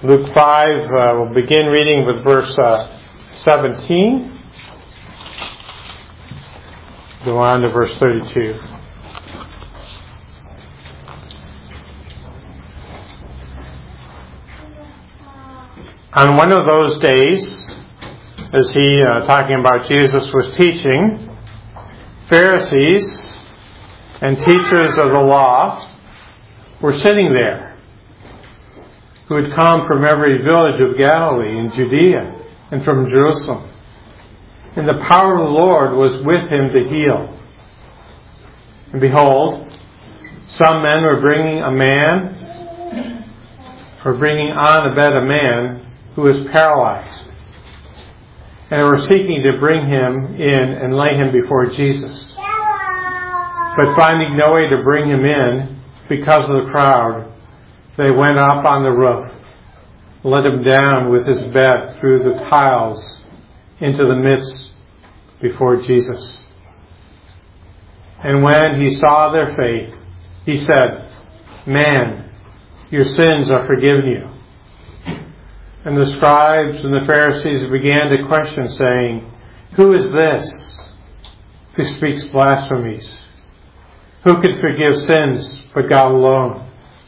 Luke 5, we'll begin reading with verse 17. Go on to verse 32. On one of those days, as he, talking about Jesus, was teaching, Pharisees and teachers of the law were sitting there, who had come from every village of Galilee and Judea and from Jerusalem. And the power of the Lord was with him to heal. And behold, some men were bringing on a bed a man who was paralyzed. And they were seeking to bring him in and lay him before Jesus. But finding no way to bring him in because of the crowd, they went up on the roof, let him down with his bed through the tiles into the midst before Jesus. And when he saw their faith, he said, "Man, your sins are forgiven you." And the scribes and the Pharisees began to question, saying, "Who is this who speaks blasphemies? Who can forgive sins but God alone?"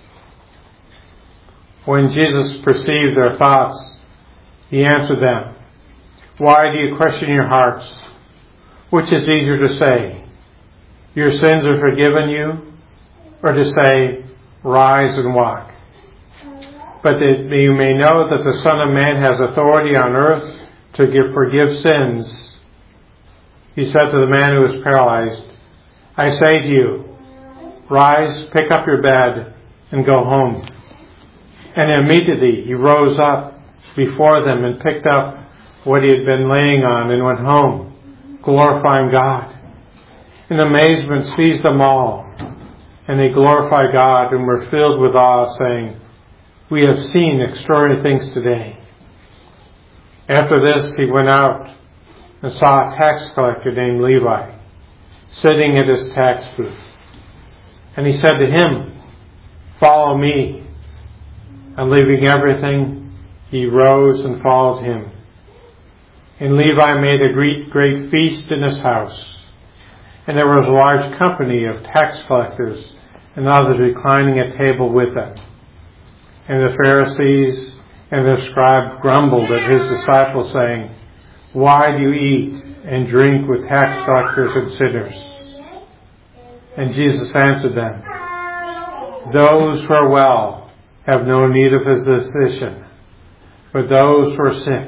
When Jesus perceived their thoughts, he answered them, "Why do you question your hearts? Which is easier to say, 'Your sins are forgiven you,' or to say, 'Rise and walk'? But that you may know that the Son of Man has authority on earth to forgive sins." He said to the man who was paralyzed, "I say to you, rise, pick up your bed, and go home." And immediately he rose up before them and picked up what he had been laying on and went home, glorifying God. And amazement seized them all, and they glorified God and were filled with awe, saying, "We have seen extraordinary things today." After this, he went out and saw a tax collector named Levi sitting at his tax booth. And he said to him, "Follow me." And leaving everything, he rose and followed him. And Levi made a great feast in his house. And there was a large company of tax collectors and others reclining at table with them. And the Pharisees and the scribes grumbled at his disciples, saying, "Why do you eat and drink with tax collectors and sinners?" And Jesus answered them, "Those who are well have no need of a physician, but those who are sick.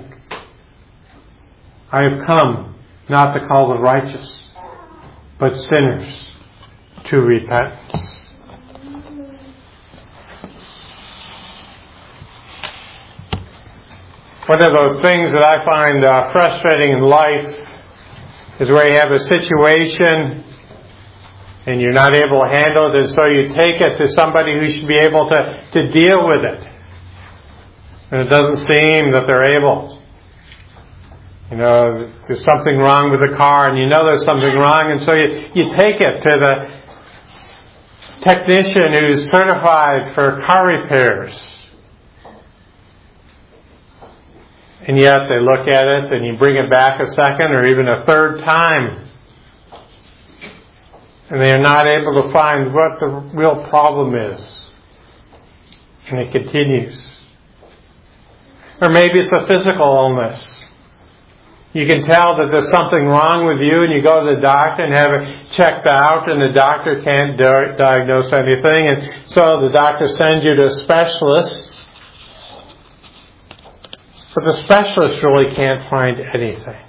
I have come not to call the righteous, but sinners to repentance." One of those things that I find frustrating in life is where you have a situation and you're not able to handle it, and so you take it to somebody who should be able to deal with it. And it doesn't seem that they're able. You know, there's something wrong with the car, and you know there's something wrong, and so you take it to the technician who's certified for car repairs. And yet they look at it, and you bring it back a second or even a third time, and they are not able to find what the real problem is. And it continues. Or maybe it's a physical illness. You can tell that there's something wrong with you, and you go to the doctor and have it checked out, and the doctor can't diagnose anything, and so the doctor sends you to a specialist. But the specialist really can't find anything.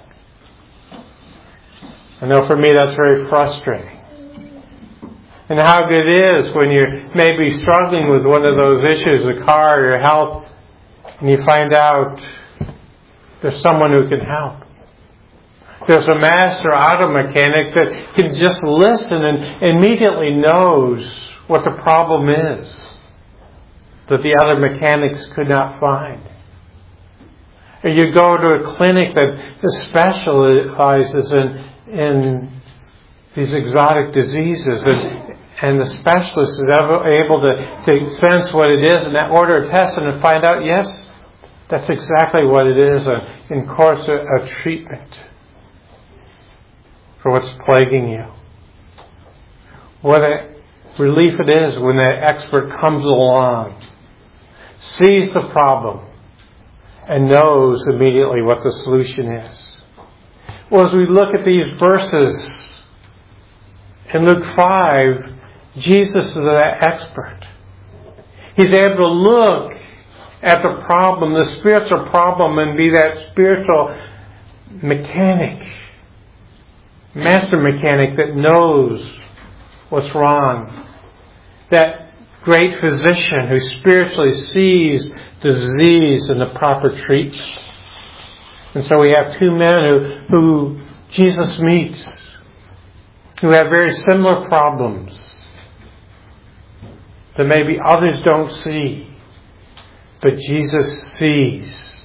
I know for me that's very frustrating. And how good it is when you're maybe struggling with one of those issues, the car or your health, and you find out there's someone who can help. There's a master auto mechanic that can just listen and immediately knows what the problem is that the other mechanics could not find. Or you go to a clinic that specializes in these exotic diseases, and the specialist is able to sense what it is and order a test and find out, yes, That's exactly what it is, in course of treatment for what's plaguing you. What a relief it is when that expert comes along, sees the problem, and knows immediately what the solution is. Well, as we look at these verses in Luke 5, Jesus is that expert. He's able to look at the problem, the spiritual problem, and be that spiritual mechanic, master mechanic that knows what's wrong. That great physician who spiritually sees disease and the proper treatment. And so we have two men who Jesus meets, who have very similar problems that maybe others don't see, but Jesus sees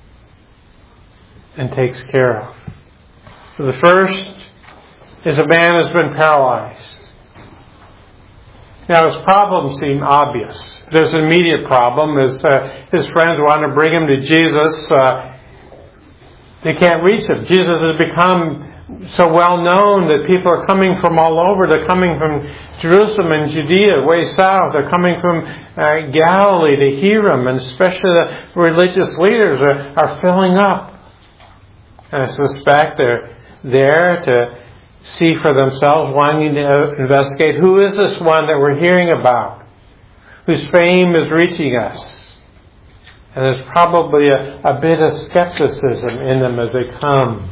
and takes care of. So the first is a man who's been paralyzed. Now his problems seem obvious. There's an immediate problem. His friends want to bring him to Jesus. They can't reach him. Jesus has become so well known that people are coming from all over. They're coming from Jerusalem and Judea, way south. They're coming from Galilee to hear him, and especially the religious leaders are filling up. And I suspect they're there to see for themselves, wanting to investigate who is this one that we're hearing about, whose fame is reaching us. And there's probably a bit of skepticism in them as they come.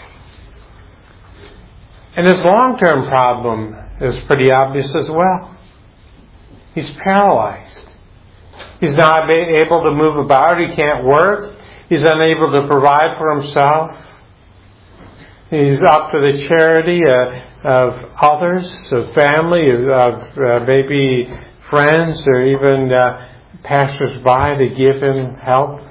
And his long-term problem is pretty obvious as well. He's paralyzed. He's not able to move about. He can't work. He's unable to provide for himself. He's up to the charity of others, of family, of maybe friends, or even passers-by to give him help.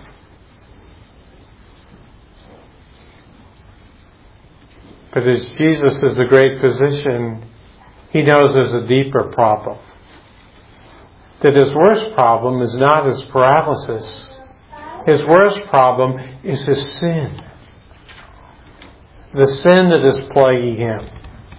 But as Jesus is the great physician, he knows there's a deeper problem. That his worst problem is not his paralysis. His worst problem is his sin. The sin that is plaguing him.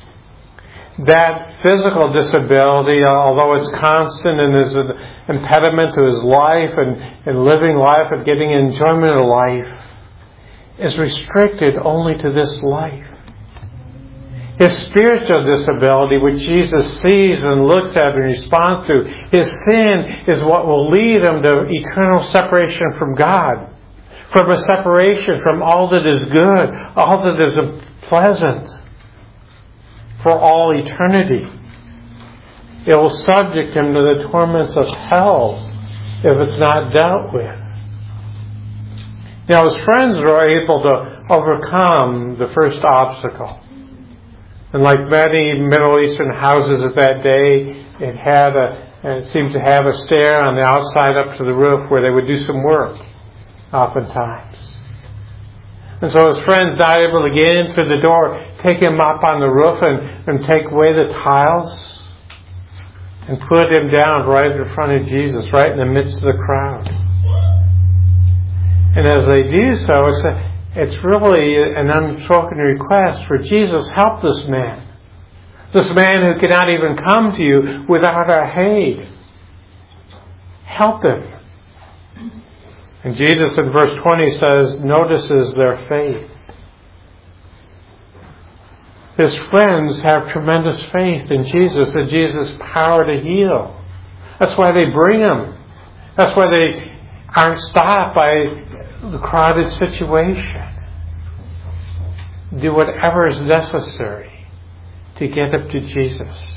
That physical disability, although it's constant and is an impediment to his life and living life and getting enjoyment of life, is restricted only to this life. His spiritual disability, which Jesus sees and looks at and responds to, his sin is what will lead him to eternal separation from God. From a separation from all that is good, all that is pleasant, for all eternity. It will subject him to the torments of hell if it's not dealt with. Now his friends were able to overcome the first obstacle. And like many Middle Eastern houses of that day, it seemed to have a stair on the outside up to the roof where they would do some work, oftentimes. And so his friends not able to get in through the door, take him up on the roof and take away the tiles and put him down right in front of Jesus, right in the midst of the crowd. And as they do so, it's really an unspoken request for Jesus, help this man. This man who cannot even come to you without our aid. Help him. And Jesus in verse 20 notices their faith. His friends have tremendous faith in Jesus and Jesus' power to heal. That's why they bring him. That's why they aren't stopped by the crowded situation. Do whatever is necessary to get up to Jesus.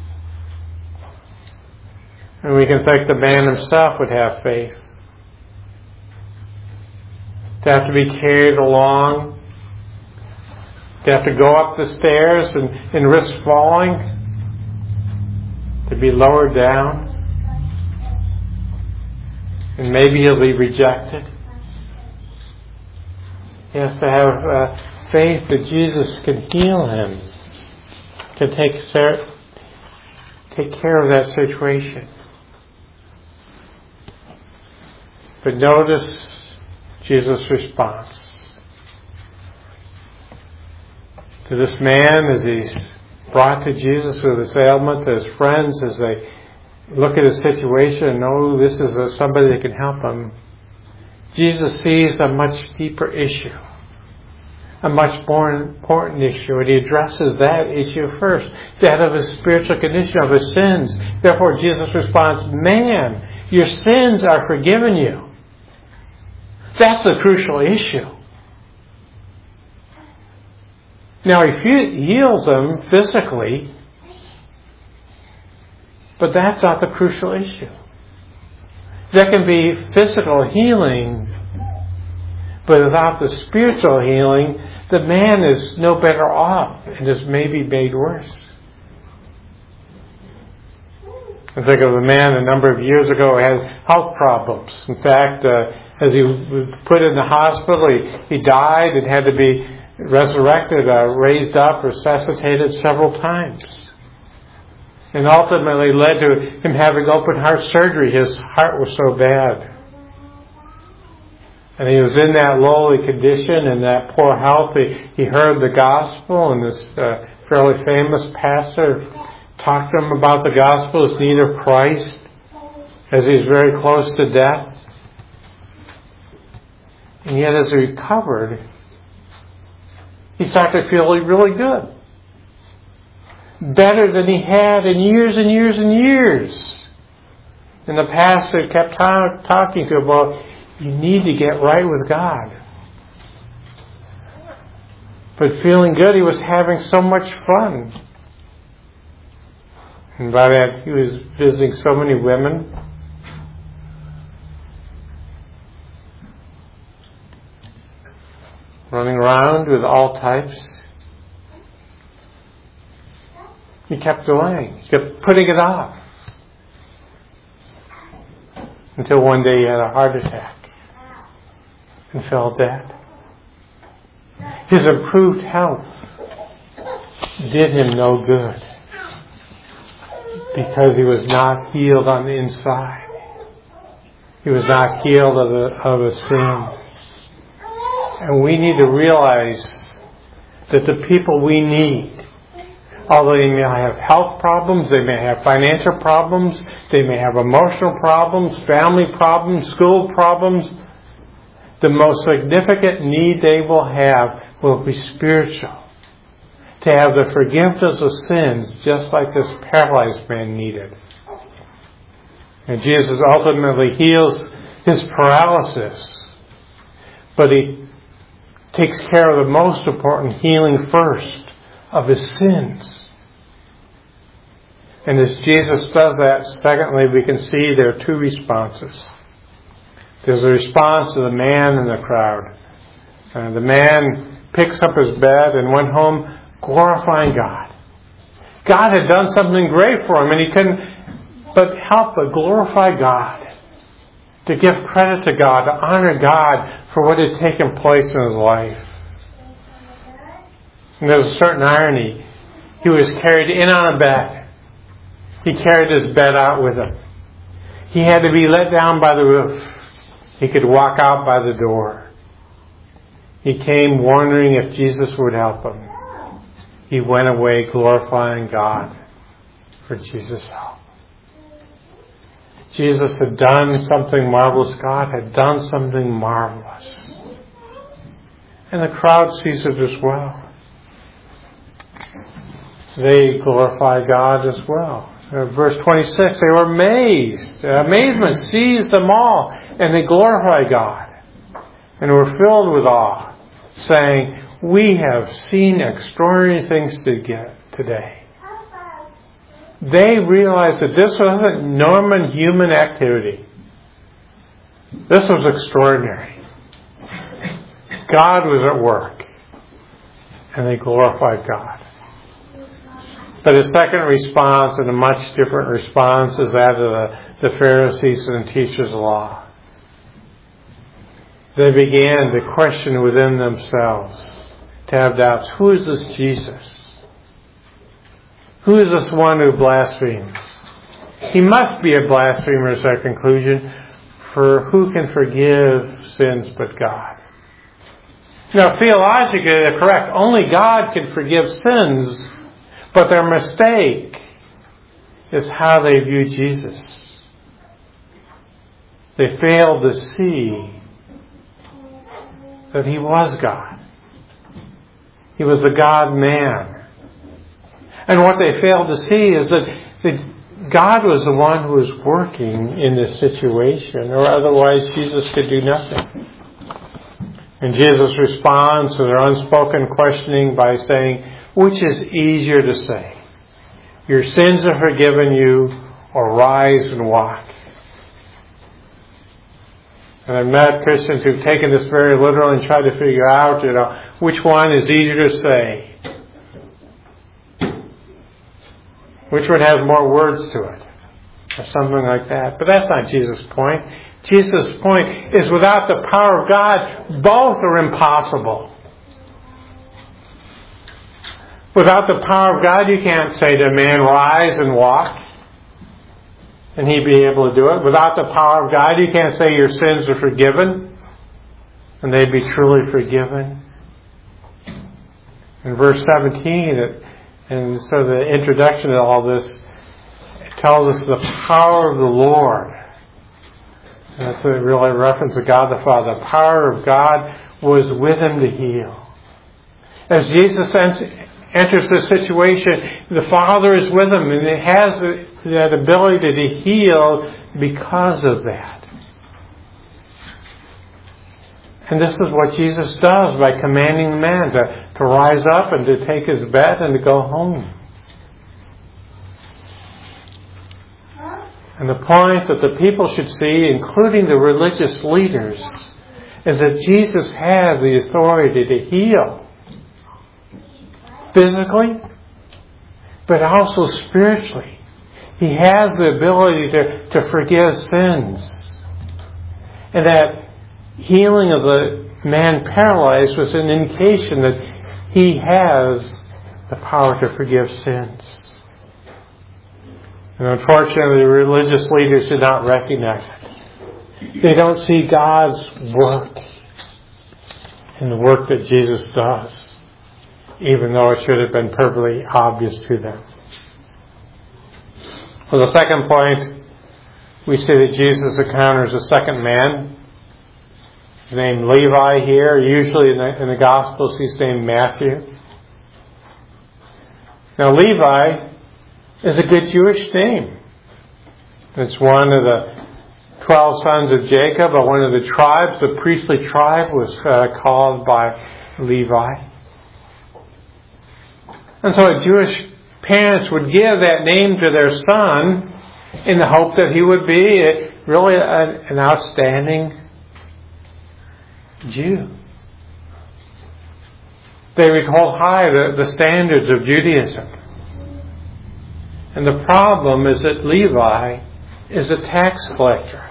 And we can think the man himself would have faith. To have to be carried along, to have to go up the stairs and risk falling, to be lowered down, and maybe he'll be rejected. He has to have faith that Jesus can heal him, can take care of that situation. But notice Jesus' response to this man as he's brought to Jesus with his ailment, to his friends as they look at his situation and know this is somebody that can help him. Jesus sees a much deeper issue, a much more important issue, and he addresses that issue first, that of his spiritual condition, of his sins. Therefore, Jesus responds, "Man, your sins are forgiven you." That's the crucial issue. Now, he heals him physically, but that's not the crucial issue. There can be physical healing, but without the spiritual healing, the man is no better off and is maybe made worse. I think of a man a number of years ago who had health problems. In fact, as he was put in the hospital, he died and had to be resurrected, raised up, resuscitated several times. And ultimately led to him having open heart surgery. His heart was so bad. And he was in that lowly condition and that poor health. He heard the gospel, and this fairly famous pastor talked to him about the gospel, his need of Christ, as he was very close to death. And yet as he recovered, he started to feel really good. Better than he had in years and years and years. And the pastor kept talking to him about, you need to get right with God. But feeling good, he was having so much fun. And by that, he was visiting so many women. Running around with all types. He kept going. He kept putting it off. Until one day he had a heart attack and fell dead. His improved health did him no good because he was not healed on the inside. He was not healed of a sin. And we need to realize that the people we need, although they may have health problems, they may have financial problems, they may have emotional problems, family problems, school problems, the most significant need they will have will be spiritual. To have the forgiveness of sins, just like this paralyzed man needed. And Jesus ultimately heals his paralysis. But he takes care of the most important healing first of his sins. And as Jesus does that, secondly, we can see there are two responses. There's a response to the man in the crowd. The man picks up his bed and went home glorifying God. God had done something great for him, and he couldn't but help but glorify God. To give credit to God, to honor God for what had taken place in his life. And there's a certain irony. He was carried in on a bed. He carried his bed out with him. He had to be let down by the roof. He could walk out by the door. He came wondering if Jesus would help him. He went away glorifying God for Jesus' help. Jesus had done something marvelous. God had done something marvelous. And the crowd sees it as well. They glorify God as well. Verse 26, they were amazed. Amazement seized them all, and they glorify God. And were filled with awe, saying, we have seen extraordinary things today. They realized that this wasn't normal human activity. This was extraordinary. God was at work. And they glorified God. But a second response, and a much different response, is that of the Pharisees and the teachers of the law. They began to question within themselves, to have doubts. Who is this Jesus? Who is this one who blasphemes? He must be a blasphemer, is their conclusion, For who can forgive sins but God? Now, theologically, they're correct. Only God can forgive sins, but their mistake is how they view Jesus. They failed to see that He was God. He was the God-man. And what they failed to see is that God was the one who was working in this situation, or otherwise Jesus could do nothing. And Jesus responds to their unspoken questioning by saying, which is easier to say, your sins are forgiven you, or rise and walk? And I've met Christians who've taken this very literally and tried to figure out, which one is easier to say. Which one has more words to it? Or something like that. But that's not Jesus' point. Jesus' point is without the power of God, both are impossible. Without the power of God, you can't say to a man, rise and walk, and he'd be able to do it. Without the power of God, you can't say your sins are forgiven, and they'd be truly forgiven. In verse 17, and so the introduction to all this, it tells us the power of the Lord. And that's really a reference to God the Father. The power of God was with Him to heal. As Jesus enters this situation, the Father is with Him, and it has that ability to heal because of that. And this is what Jesus does by commanding the man to rise up and to take his bed and to go home. And the point that the people should see, including the religious leaders, is that Jesus had the authority to heal physically, but also spiritually. He has the ability to forgive sins. And that healing of the man paralyzed was an indication that He has the power to forgive sins. And unfortunately, the religious leaders do not recognize it. They don't see God's work in the work that Jesus does, even though it should have been perfectly obvious to them. For the second point, we see that Jesus encounters a second man named Levi here. Usually in the Gospels he's named Matthew. Now Levi is a good Jewish name. It's one of the 12 sons of Jacob, or one of the tribes. The priestly tribe was called by Levi. And so Jewish parents would give that name to their son in the hope that he would be really an outstanding Jew. They would hold high the standards of Judaism. And the problem is that Levi is a tax collector.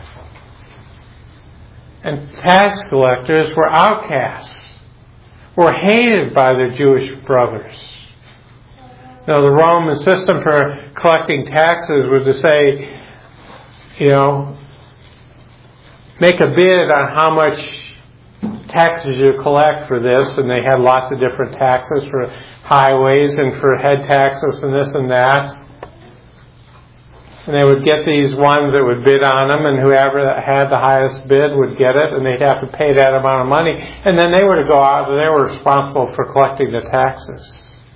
And tax collectors were outcasts, were hated by their Jewish brothers. Now, the Roman system for collecting taxes was to say, make a bid on how much taxes you collect for this, and they had lots of different taxes for highways and for head taxes and this and that. And they would get these ones that would bid on them, and whoever had the highest bid would get it, and they'd have to pay that amount of money. And then they were to go out, and they were responsible for collecting the taxes.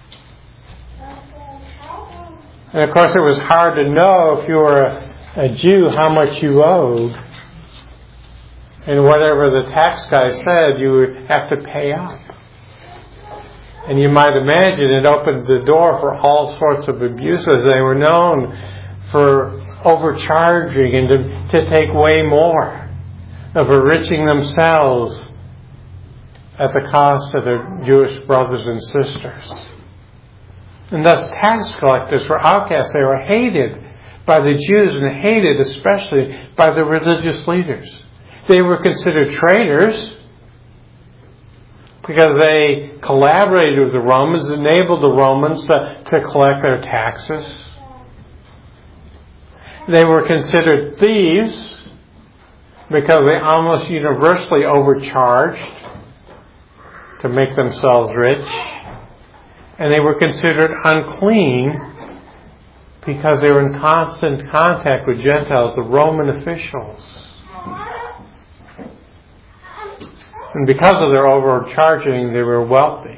And of course, it was hard to know if you were a Jew how much you owed. And whatever the tax guy said, you would have to pay up. And you might imagine it opened the door for all sorts of abuses. They were known for overcharging and to take way more, of enriching themselves at the cost of their Jewish brothers and sisters. And thus tax collectors were outcasts. They were hated by the Jews, and hated especially by the religious leaders. They were considered traitors because they collaborated with the Romans, enabled the Romans to collect their taxes. They were considered thieves. because they almost universally overcharged to make themselves rich. And they were considered unclean because they were in constant contact with Gentiles, the Roman officials. And because of their overcharging, they were wealthy.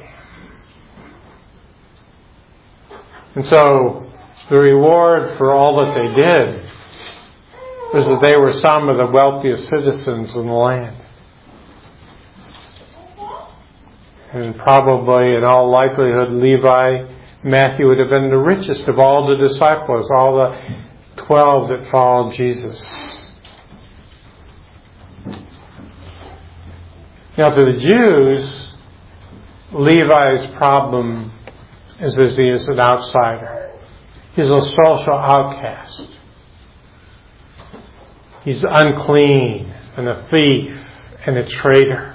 And so the reward for all that they did was that they were some of the wealthiest citizens in the land. And probably, in all likelihood, Levi, Matthew would have been the richest of all the disciples, all the 12 that followed Jesus. Now, to the Jews, Levi's problem is that he is an outsider. He's a social outcast. He's unclean and a thief and a traitor.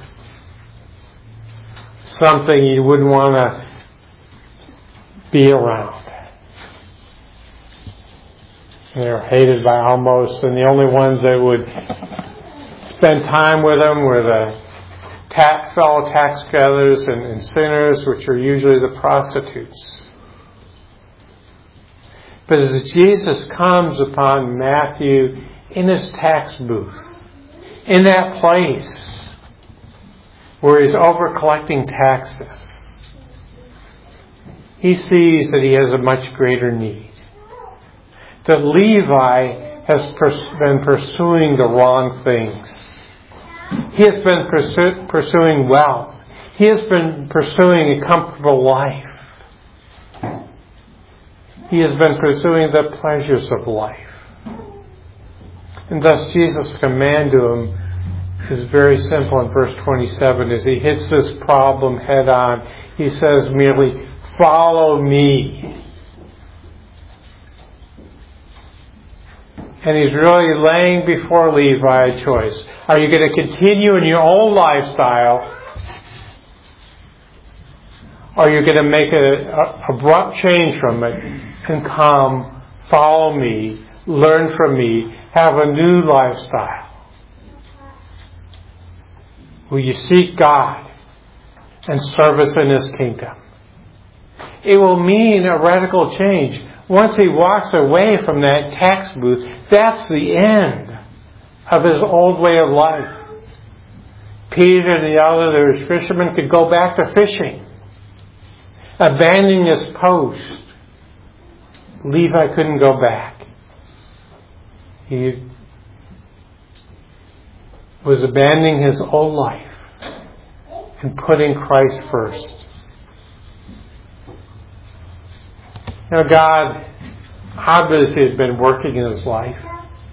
Something you wouldn't want to be around. They're hated by almost, and the only ones that would spend time with them were the fellow tax gatherers and sinners, which are usually the prostitutes. But as Jesus comes upon Matthew in his tax booth, in that place where he's over collecting taxes, he sees that he has a much greater need. That Levi has been pursuing the wrong things. He has been pursuing wealth. He has been pursuing a comfortable life. He has been pursuing the pleasures of life. And thus Jesus' command to him is very simple in verse 27. As he hits this problem head on, he says merely, "Follow me." And he's really laying before Levi a choice. Are you going to continue in your old lifestyle? Or are you going to make an abrupt change from it and come, follow me, learn from me, have a new lifestyle? Will you seek God and service in His kingdom? It will mean a radical change. Once he walks away from that tax booth, that's the end of his old way of life. Peter and the other fishermen could go back to fishing, abandoning his post. Levi couldn't go back. He was abandoning his old life and putting Christ first. Now, God obviously had been working in his life.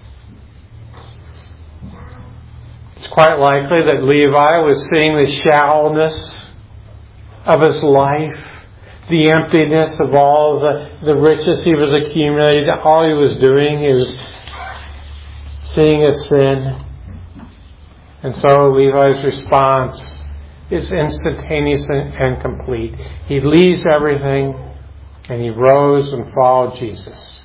It's quite likely that Levi was seeing the shallowness of his life, the emptiness of all the riches he was accumulating. All he was doing is seeing his sin. And so Levi's response is instantaneous and complete. He leaves everything, and he rose and followed Jesus.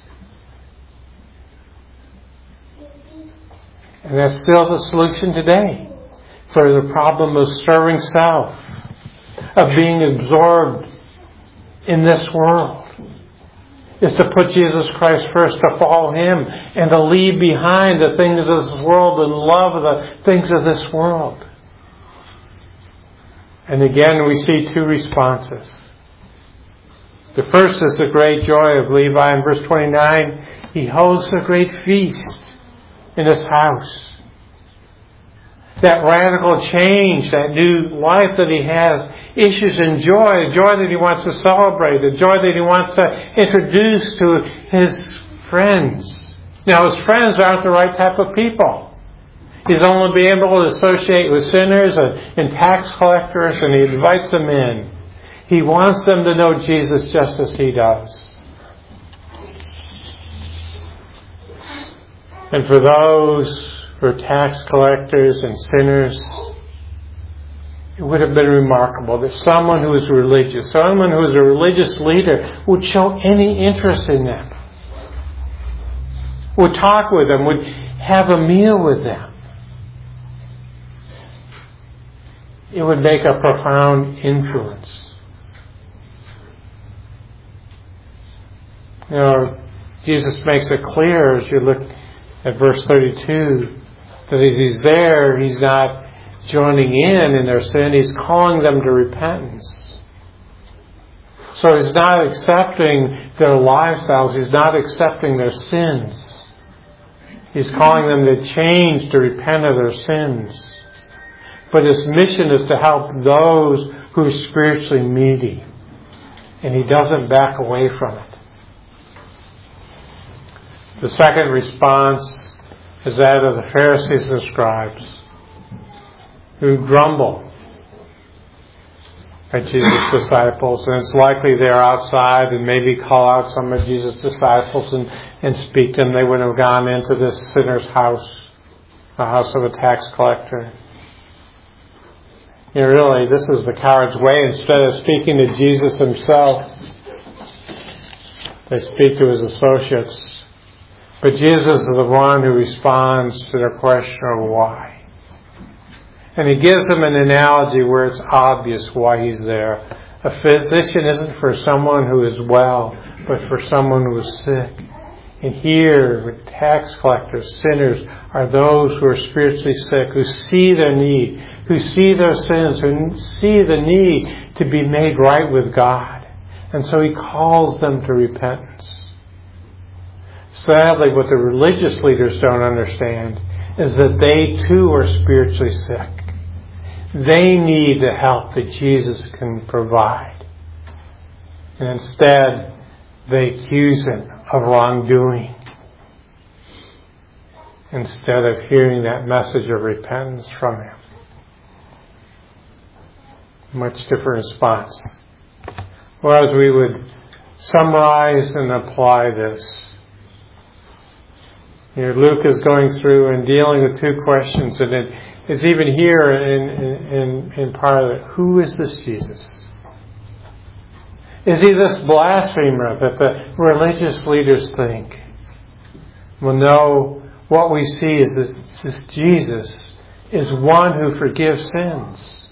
And that's still the solution today for the problem of serving self, of being absorbed in this world, is to put Jesus Christ first, to follow Him, and to leave behind the things of this world and love the things of this world. And again, we see two responses. The first is the great joy of Levi. In verse 29, he holds a great feast in his house. That radical change, that new life that he has, issues in joy, a joy that he wants to celebrate, a joy that he wants to introduce to his friends. Now, his friends aren't the right type of people. He's only been able to associate with sinners and tax collectors, and he invites them in. He wants them to know Jesus just as he does. And for those who are tax collectors and sinners, it would have been remarkable that someone who is religious, someone who is a religious leader, would show any interest in them, would talk with them, would have a meal with them. it would make a profound influence. You know, Jesus makes it clear as you look at verse 32 that as He's there, He's not joining in their sin. He's calling them to repentance. So He's not accepting their lifestyles. He's not accepting their sins. He's calling them to change, to repent of their sins. But His mission is to help those who are spiritually needy. And He doesn't back away from it. The second response is that of the Pharisees and scribes, who grumble at Jesus' disciples. And it's likely they're outside and maybe call out some of Jesus' disciples and speak to them. They wouldn't have gone into this sinner's house, a house of a tax collector. You know, really, this is the coward's way. Instead of speaking to Jesus Himself, they speak to His associates. But Jesus is the one who responds to their question of why. And He gives them an analogy where it's obvious why He's there. A physician isn't for someone who is well, but for someone who is sick. And here, with tax collectors, sinners, are those who are spiritually sick, who see their need, who see their sins, who see the need to be made right with God. And so He calls them to repentance. Sadly, what the religious leaders don't understand is that they too are spiritually sick. They need the help that Jesus can provide. And instead, they accuse Him of wrongdoing, instead of hearing that message of repentance from Him. Much different response. Well, as we would summarize and apply this, here, Luke is going through and dealing with two questions, and it's even here in part of it. Who is this Jesus? Is He this blasphemer that the religious leaders think? Well, no. What we see is that this Jesus is one who forgives sins.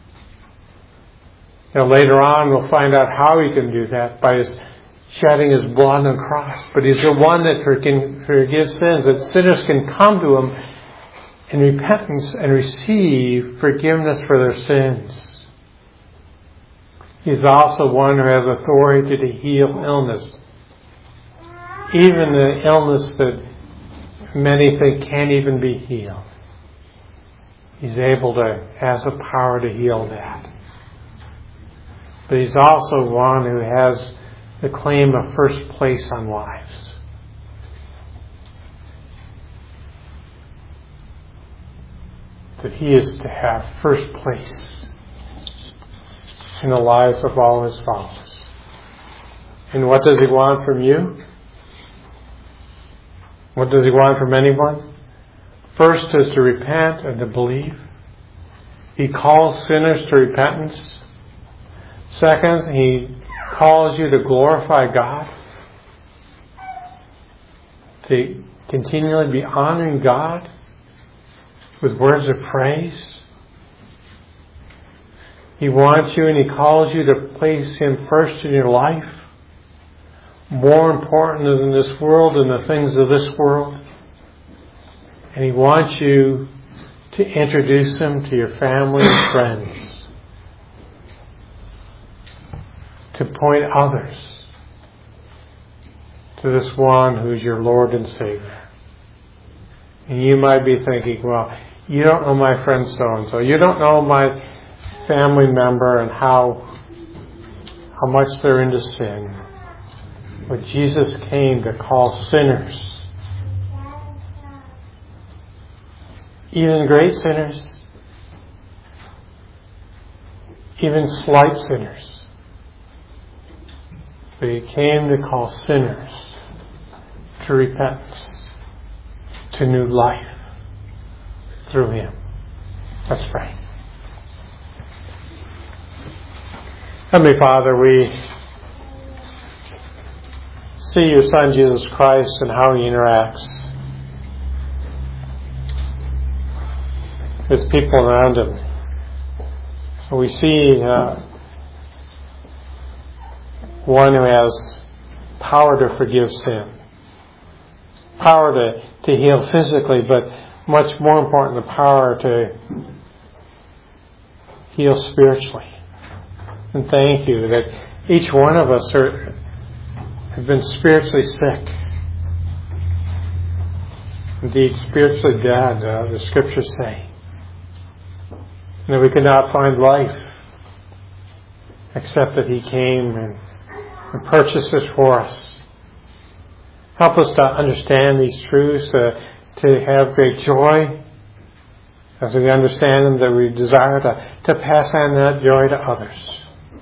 Now, later on, we'll find out how He can do that by His shedding His blood on the cross. But He's the one that can forgive sins, that sinners can come to Him in repentance and receive forgiveness for their sins. He's also one who has authority to heal illness. Even the illness that many think can't even be healed. He's able to, has the power to heal that. But He's also one who has the claim of first place on lives. That He is to have first place in the lives of all His followers. And what does He want from you? What does He want from anyone? First is to repent and to believe. He calls sinners to repentance. Second, He calls you to glorify God, to continually be honoring God with words of praise. He wants you and He calls you to place Him first in your life, more important than this world and the things of this world. And He wants you to introduce Him to your family and friends, to point others to this one who's your Lord and Savior. And you might be thinking, well, you don't know my friend so-and-so. You don't know my family member and how much they're into sin. But Jesus came to call sinners, even great sinners, even slight sinners. But He came to call sinners to repentance, to new life through Him. Let's pray. Heavenly Father, we see Your Son Jesus Christ and how He interacts with people around Him. We see one who has power to forgive sin, power to heal physically, but much more important, the power to heal spiritually. And thank you that each one of us have been spiritually sick. Indeed, spiritually dead, the Scriptures say. And that we could not find life except that He came and purchased it for us. Help us to understand these truths, to have great joy as we understand them, that we desire to pass on that joy to others.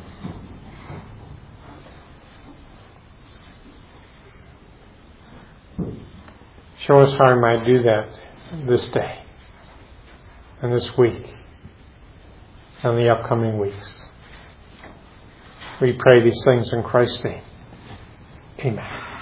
Show us how we might do that this day and this week and the upcoming weeks. We pray these things in Christ's name. Amen.